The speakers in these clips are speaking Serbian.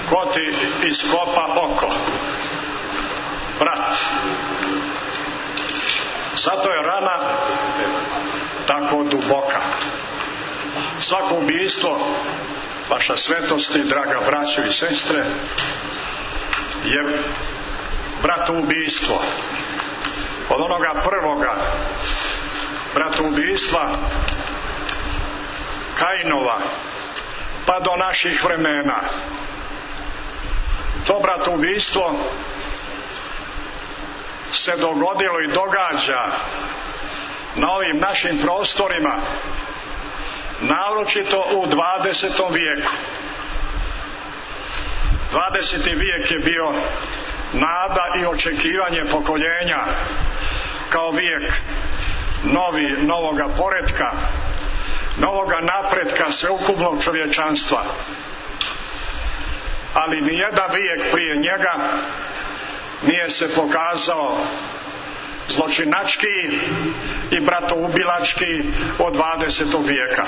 ko ti iskopa oko. Brat. Zato je rana tako duboka. Svako ubijstvo, vaša svetosti, draga braćo i sestre, je bratoubistvo. Od onoga prvoga bratoubistva Kainova pa do naših vremena. To bratoubistvo se dogodilo i događa na ovim našim prostorima, naročito u 20. vijeku. 20. vijek je bio nada i očekivanje pokoljenja kao vijek novoga poretka, novoga napretka sveukupnog čovječanstva. Ali nijedan vijek prije njega nije se pokazao zločinački i bratoubilački od 20. vijeka.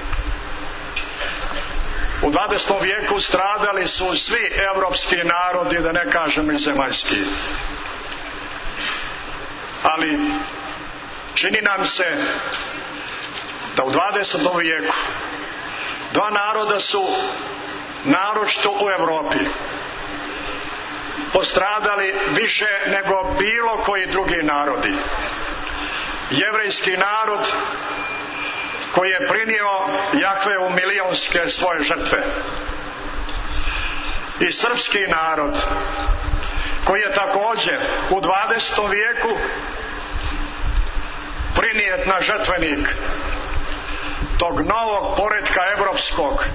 U 20. vijeku stradali su svi evropski narodi, da ne kažem i zemaljski. Ali čini nam se da u 20. vijeku dva naroda su naročito u Europi postradali više nego bilo koji drugi narodi. Jevrejski narod koji je prinio Jahve u milionske svoje žrtve i srpski narod koji je također u 20. vijeku prinijet na žrtvenik tog novog poretka evropskog,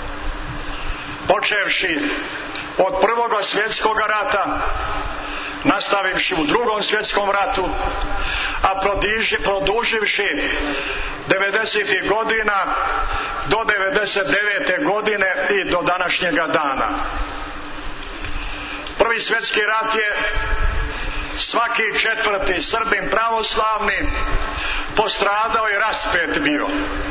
počevši od Prvog svjetskog rata, nastavivši u Drugom svjetskom ratu, a produživši 90. godina do 99. godine i do današnjega dana. Prvi svjetski rat je svaki četvrti Srbin pravoslavni postradao i raspet bio.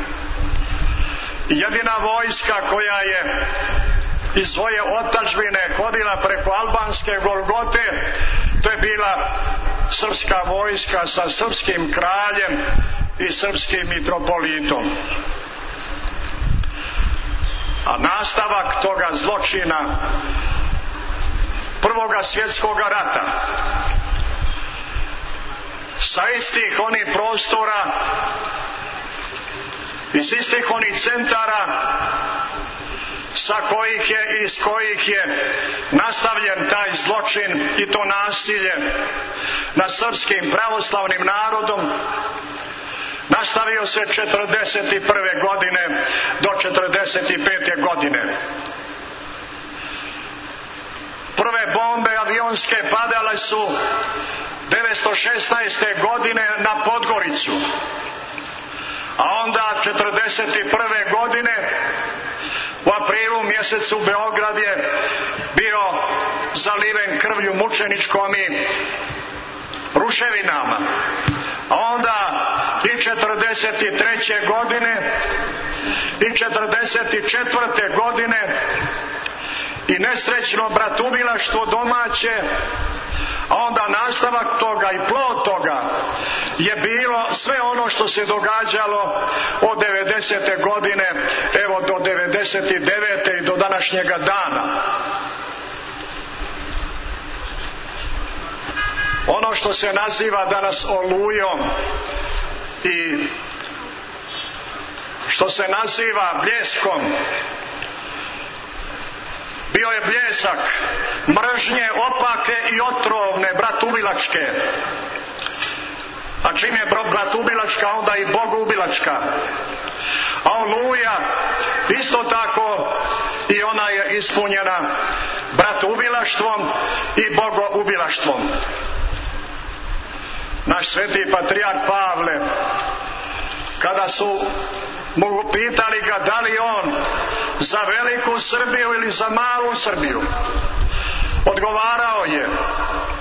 Jedina vojska koja je iz svoje otadžbine hodila preko albanske Golgote, to je bila srpska vojska sa srpskim kraljem i srpskim mitropolitom. A nastavak toga zločina Prvoga svjetskog rata sa istih onih prostora, iz istih onih centara iz kojih je nastavljen taj zločin i to nasilje nad srpskim pravoslavnim narodom, nastavio se 41. godine do 45. godine. Prve bombe avionske padale su 916. godine na Podgoricu, a onda 41. godine u aprilu mjesecu Beograd je bio zaliven krvlju mučeničkom i ruševinama. A onda i 43. godine i 44. godine i nesrećno bratoubilaštvo domaće, a onda nastavak toga i plod toga je bilo sve ono što se događalo od 90. godine evo do 99. i do današnjega dana. Ono što se naziva danas olujom i što se naziva bljeskom bio je bljesak mržnje opake i otrovne bratoubilačke. A čim je bratoubilačka, onda i bogoubilačka. A oluja isto tako i ona je ispunjena bratoubilaštvom i bogoubilaštvom. Naš sveti patrijarh Pavle, kada su mu pitali ga da li on za veliku Srbiju ili za malu Srbiju, odgovarao je: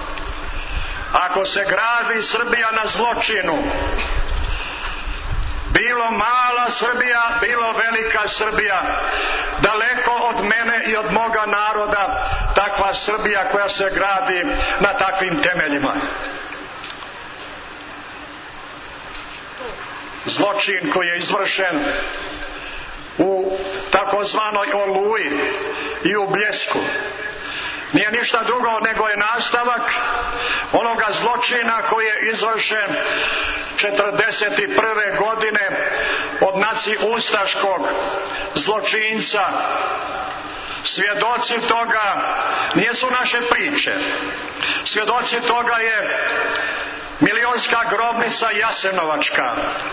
ako se gradi Srbija na zločinu, bilo mala Srbija, bilo velika Srbija, daleko od mene i od moga naroda takva Srbija koja se gradi na takvim temeljima. Zločin koji je izvršen u takozvanoj Oluji i u Bljesku nije ništa drugo nego je nastavak onoga zločina koji je izvršen 1941. godine od naci-ustaškog zločinca. Svjedoci toga nisu naše priče. Svjedoci toga je milionska grobnica Jasenovačka,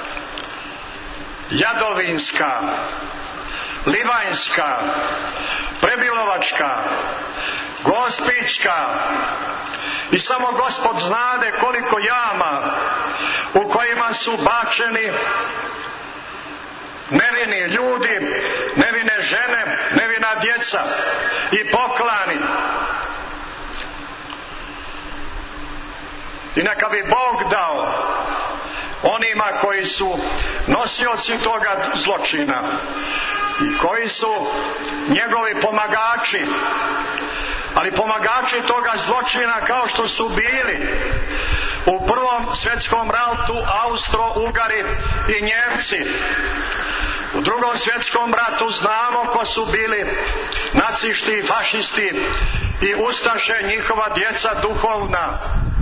Jadovinska, Livanjska, Prebilovačka, Gospićka i samo Gospod znade koliko jama u kojima su bačeni nevini ljudi, nevine žene, nevina djeca i poklani. I neka bi Bog dao onima koji su nosioci toga zločina i koji su njegovi pomagači, ali pomagači toga zločina kao što su bili u Prvom svjetskom ratu Austro-Ugari i Njemci. U Drugom svjetskom ratu znamo ko su bili nacisti, fašisti i ustaše, njihova djeca duhovna.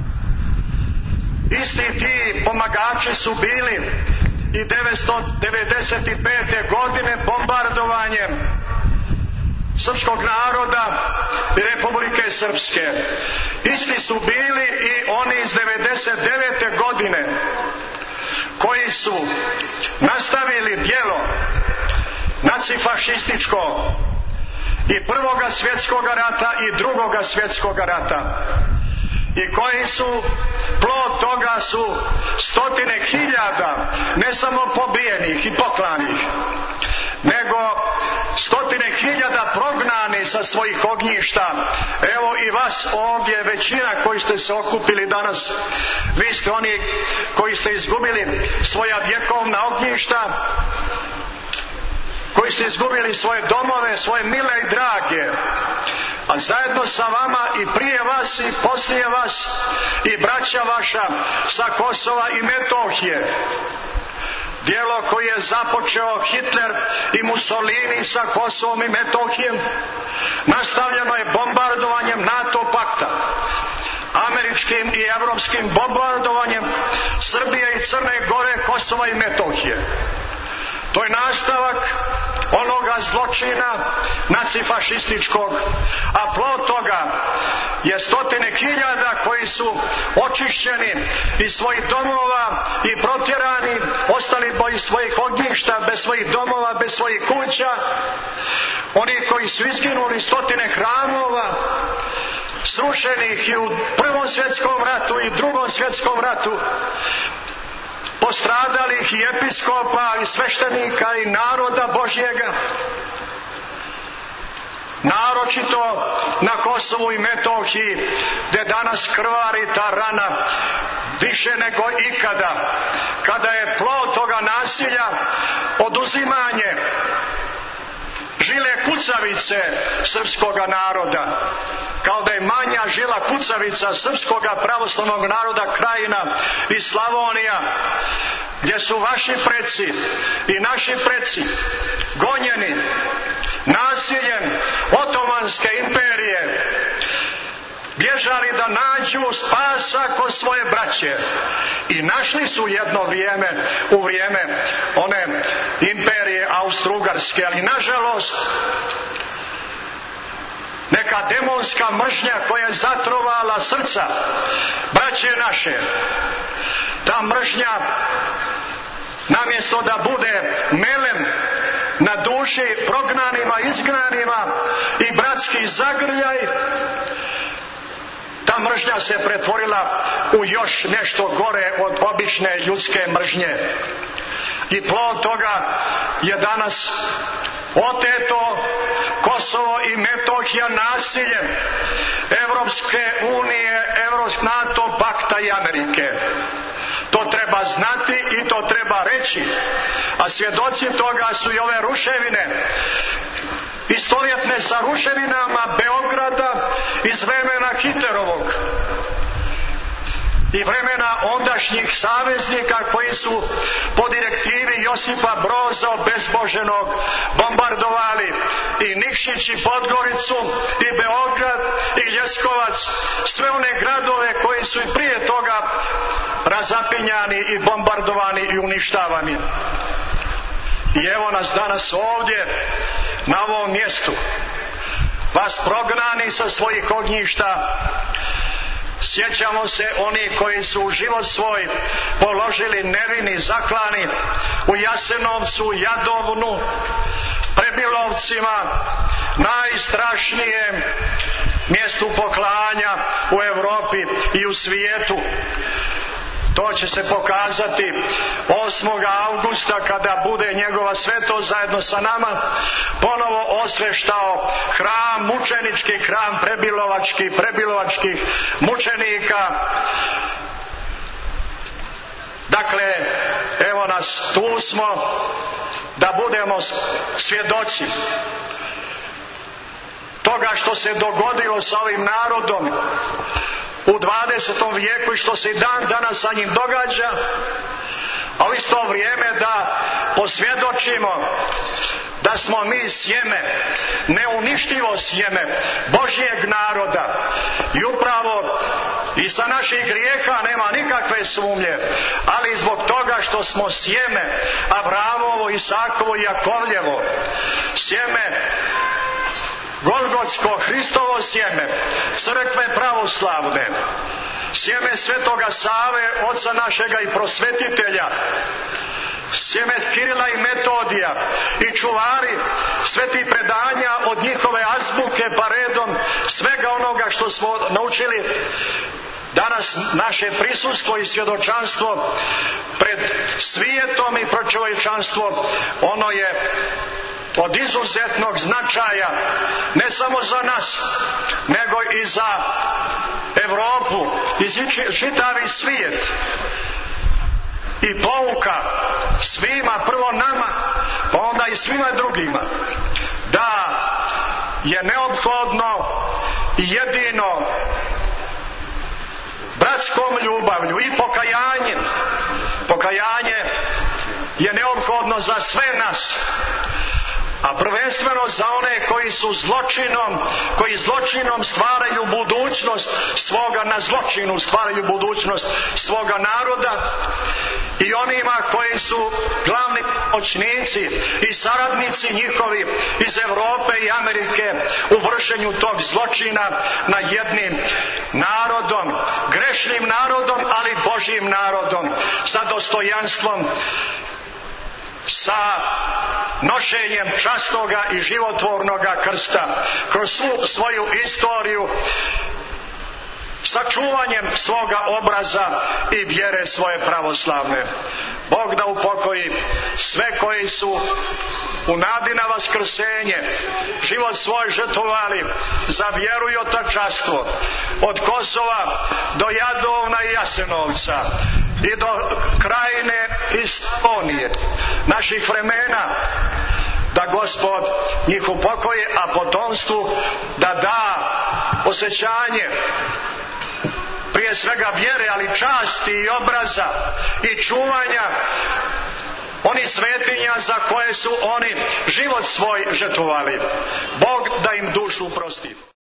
Isti ti pomagači su bili i 1995. godine bombardovanjem srpskog naroda i Republike Srpske. Isti su bili i oni iz 1999. godine koji su nastavili djelo nacifašističko i Prvoga svjetskog rata i Drugoga svjetskog rata i koji su plod toga su stotine hiljada ne samo pobijenih i poklanih, nego stotine hiljada prognani sa svojih ognjišta. Evo i vas ovdje, većina koji ste se okupili danas, vi ste oni koji ste izgubili svoja vjekovna ognjišta, koji ste izgubili svoje domove, svoje mile i drage, a zajedno sa vama i prije vas i poslije vas i braća vaša sa Kosova i Metohije. Djelo koje je započeo Hitler i Mussolini sa Kosovom i Metohijom nastavljeno je bombardovanjem NATO pakta, američkim i evropskim bombardovanjem Srbije i Crne Gore, Kosova i Metohije. To je nastavak onoga zločina nacifašističkog, a plod toga je stotine hiljada koji su očišćeni iz svojih domova i protjerani, ostali bez svojih ognjišta, bez svojih domova, bez svojih kuća. Oni koji su izginuli, stotine hramova srušenih i u Prvom svjetskom ratu i Drugom svjetskom ratu, postradalih i episkopa i sveštenika i naroda Božjega, naročito na Kosovu i Metohiji, gdje danas krvari ta rana više nego ikada, kada je plod toga nasilja oduzimanje žile kucavice srpskoga naroda, kao da je manja žila kucavica srpskoga pravoslavnog naroda Krajina i Slavonija, gdje su vaši preci i naši preci gonjeni nasiljem Otomanske imperije, bježali da nađu spasa kod svoje braće i našli su jedno vrijeme, u vrijeme one imperije Austro-Ugarske, ali nažalost neka demonska mržnja koja je zatrovala srca braće naše, ta mržnja namjesto da bude melem na duši prognanima, izgnanima i bratski zagrljaj, ta mržnja se pretvorila u još nešto gore od obične ljudske mržnje. I plod toga je danas oteto Kosovo i Metohija nasiljem Evropske unije, NATO pakta i Amerike. To treba znati i to treba reći. A svjedoci toga su i ove ruševine, istovjetne sa ruševinama Beograda iz vremena Hitlerovog i vremena ondašnjih saveznika koji su po direktivi Josipa Broza obezboženog bombardovali i Nikšić i Podgoricu i Beograd i Ljeskovac, sve one gradove koji su i prije toga razapinjani i bombardovani i uništavani. I evo nas danas ovdje na ovom mjestu, vas prognani sa svojih ognjišta. Sjećamo se oni koji su život svoj položili nevini, zaklani u Jasenovcu, Jadovnu, Prebilovcima, najstrašnijem mjestu poklanja u Europi i u svijetu. To će se pokazati 8. augusta kada bude njegova svetost zajedno sa nama ponovo osveštao hram, mučenički hram prebilovačkih mučenika. Dakle, evo nas, tu smo da budemo svjedoci toga što se dogodilo sa ovim narodom u 20. vijeku i što se i dan danas sa njim događa, a u isto vrijeme da posvjedočimo da smo mi sjeme, neuništivo sjeme Božjeg naroda i upravo i sa naših grijeha nema nikakve sumnje, ali zbog toga što smo sjeme Avramovo, Isakovo i Jakovljevo, sjeme Golgotsko, Hristovo sjeme, crkve pravoslavne, sjeme svetoga Save, oca našega i prosvetitelja, sjeme Kirila i Metodija i čuvari svetih predanja od njihove azbuke pa redom svega onoga što smo naučili. Danas naše prisustvo i svjedočanstvo pred svijetom i pred čovječanstvom, ono je od izuzetnog značaja ne samo za nas, nego i za Europu i čitavi svijet. I pouka svima, prvo nama, pa onda i svima drugima, da je neophodno i jedino bratskom ljubavlju i pokajanje je neophodno za sve nas, a prvenstveno za one koji su koji zločinom stvaraju budućnost svoga, na zločinu stvaraju budućnost svoga naroda, i onima koji su glavni pomoćnici i saradnici njihovi iz Europe i Amerike u vršenju tog zločina na jednim narodom, grešnim narodom, ali Božjim narodom, sa dostojanstvom, sa nošenjem časnoga i životvornoga krsta kroz svu svoju istoriju, sa čuvanjem svoga obraza i vjere svoje pravoslavne. Bog da upokoji sve koji su u nadi na vaskrsenje život svoj žrtvovali za vjeru i otačanstvo, od Kosova do Jadovna i Jasenovca i do Krajine i Slavonije, naših vremena, da Gospod njih upokoji, a potomstvu da da osjećanje prije svega vjere, ali časti i obraza i čuvanja onih svetinja za koje su oni život svoj žrtvovali. Bog da im dušu prosti.